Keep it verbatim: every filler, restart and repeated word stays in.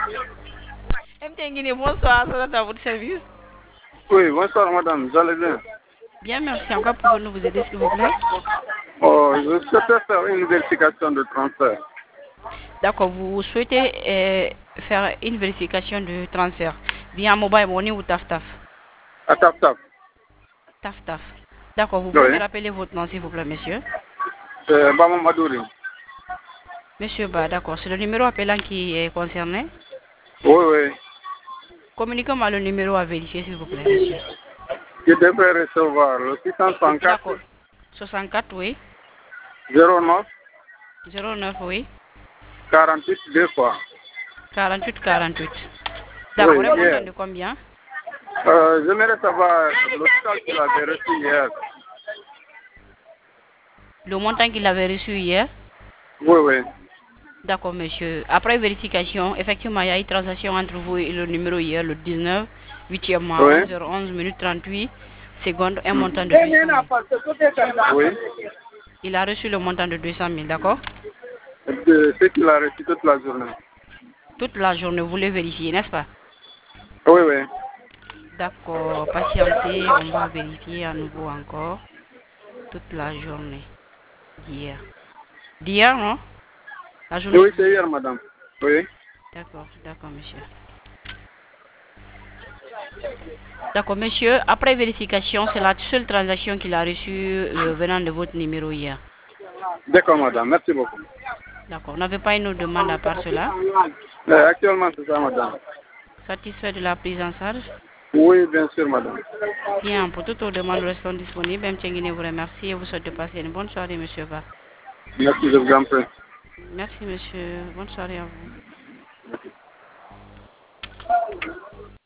M T Nguini, bonsoir, ça va à votre service. Oui, bonsoir madame, vous allez bien? Bien, merci. Encore pouvons-nous vous aider, s'il vous plaît? Oh, je souhaitais faire une vérification de transfert. D'accord, vous souhaitez euh, faire une vérification de transfert via Mobile Money ou Taf Taf? À tap tap. Taf Taf. D'accord, vous pouvez Oui. me rappeler votre nom, s'il vous plaît, monsieur? C'est Bama Madouri. Monsieur Ba, d'accord. C'est le numéro appelant qui est concerné? Oui, oui. Communiquez-moi le numéro à vérifier, s'il vous plaît, monsieur. Je devrais recevoir le six cent soixante-quatre D'accord. soixante-quatre, oui. zéro neuf zéro neuf, oui. quarante-huit deux fois. quarante-huit, quarante-huit. Oui, D'accord, un montant hier. de combien? Euh, J'aimerais savoir le total qu'il avait reçu hier. Le montant qu'il avait reçu hier? Oui, oui. D'accord, monsieur. Après vérification, effectivement, il y a une transaction entre vous et le numéro hier, le dix-neuf, huitième mois, Oui. onze heures onze minutes trente-huit secondes, un Hmm. montant de deux cent mille. Oui. Il a reçu le montant de deux cent mille, d'accord? De ce qu'il a reçu toute la journée. Toute la journée, vous voulez vérifier, n'est-ce pas? Oui, oui. D'accord, patientez, on va vérifier à nouveau encore. Toute la journée d'hier. D'hier, non? La journée Oui, c'est d'hier. hier, madame. Oui. D'accord, d'accord, monsieur. D'accord, monsieur. Après vérification, c'est la seule transaction qu'il a reçue euh, venant de votre numéro hier. D'accord, madame. Merci beaucoup. D'accord. Vous n'avez pas une autre demande à part cela? Euh, actuellement, c'est ça, madame. Satisfait de la prise en charge? Oui, bien sûr, madame. Bien, pour toutes vos demandes, nous restons disponibles. M. Tchéguiné vous remercie et vous souhaite de passer une bonne soirée, monsieur Va. Merci, je vous en prie. Merci, monsieur. Bonne soirée à vous.